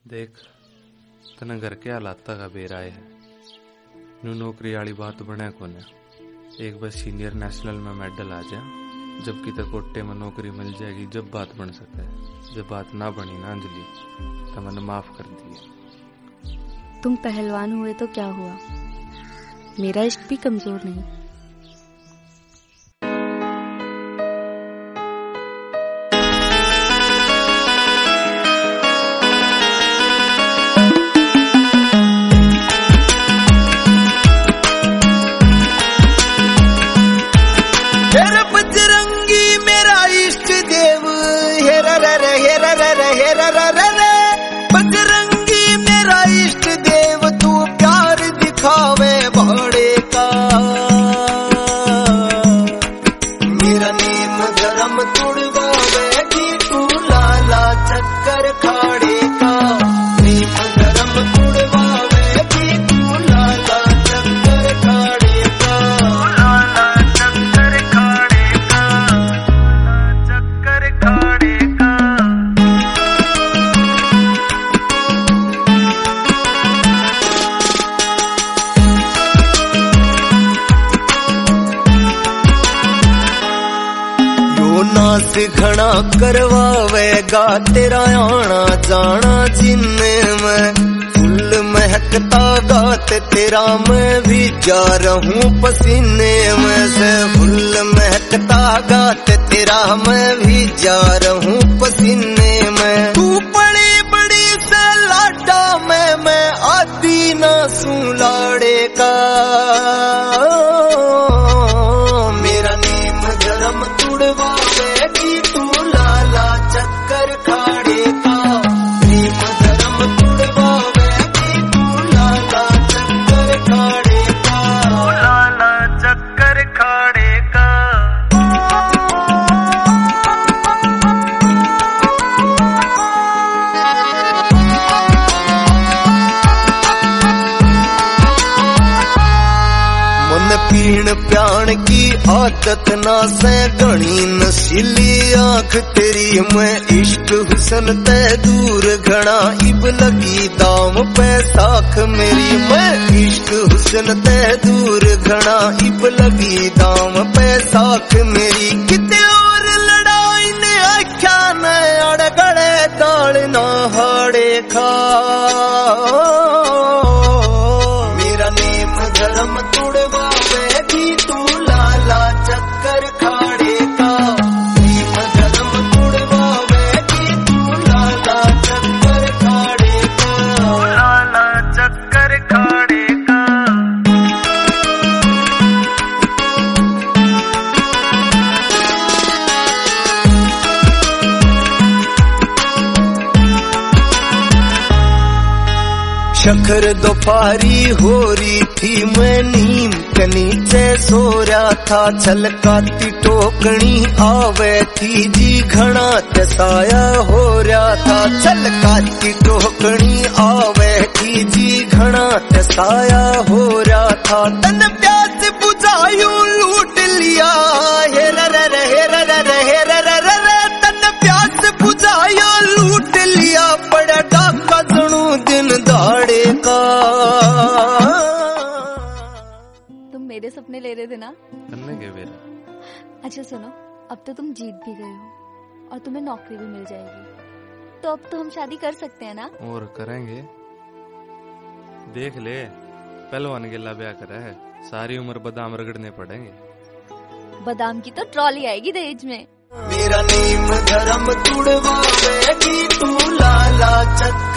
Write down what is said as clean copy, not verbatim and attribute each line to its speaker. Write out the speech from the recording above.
Speaker 1: देख तना घर के हालात का बेराय है। नू नौकरी वाली बात बने कोने। एक बार सीनियर नेशनल में मेडल आ जा, जबकि तक कोटे में नौकरी मिल जाएगी जब बात बन सके। जब बात ना बनी ना अंजलि तो मैंने माफ कर दिया।
Speaker 2: तुम पहलवान हुए तो क्या हुआ, मेरा इश्क भी कमजोर नहीं।
Speaker 3: बजरंगी मेरा इष्ट देव, तू प्यार दिखावे बड़े का। मेरा नेम धर्म तुड़वावे कि तू लाला चक्कर खाड़े का। नेम धर्म तुड़वावे कि तू लाला चक्कर खाड़े का। लाला चक्कर खाड़े का, चक्कर खाड़े का। नाच घना करवावेगा तेरा आना जाना जिन्ने में। फुल महकता गात तेरा मैं भी जा रहूं पसीने में से। फुल महकता गात तेरा मैं भी जा रहूं पसीने में। तू बड़ी बड़ी से लाडा मैं आदि ना सू लाड़े का। मेरा नेम धर्म तुड़वावे कि तू लाला चक्कर खाड़े का। नेम धर्म तुड़वावे कि तू लाला चक्कर खाड़े का। लाला चक्कर खाड़े का। मन पीण प्याण की आदत ना से घनी नशीली आंख तेरी। मैं इश्क हुसन ते दूर घना इब लगी दाम पे साख मेरी। मैं इश्क हुसन ते दूर घना इब लगी दाम पे साख मेरी। किते और लड़ाई ने आख्या न अड़गड़े दाल ना हाड़े खा। मेरा नेम धर्म तुड़वावे कि तू लाला चक्कर खाड़े का। नेम धर्म तुड़वावे कि तू लाला चक्कर खाड़े का। लाला चक्कर खाड़े का। शखर दोपहरी हो रही थी, मैं नीम के नीचे सो रहा था। छलकाती टोकनी आवे थी जी घना तसाया हो रहा था। छलकाती टोकनी आवे थी जी घना तसाया हो रहा था। तन प्यास बुझायू लूट लिया तन प्यास बुझाया लूट लिया। पड़ा डाका जणू दिन दाड़े का।
Speaker 2: तुम मेरे सपने ले रहे थे ना?
Speaker 1: करने के बेरा।
Speaker 2: अच्छा सुनो, अब तो तुम जीत भी गए हो और तुम्हें नौकरी भी मिल जाएगी, तो अब तो हम शादी कर सकते हैं ना? और
Speaker 1: करेंगे। देख ले, पहलवान के ब्याह करा है, सारी उम्र बादाम रगड़ने पड़ेंगे।
Speaker 2: बादाम की तो ट्रॉली आएगी दहेज में।
Speaker 3: मेरा नेम धर्म तुड़वावे कि तू लाला चक्कर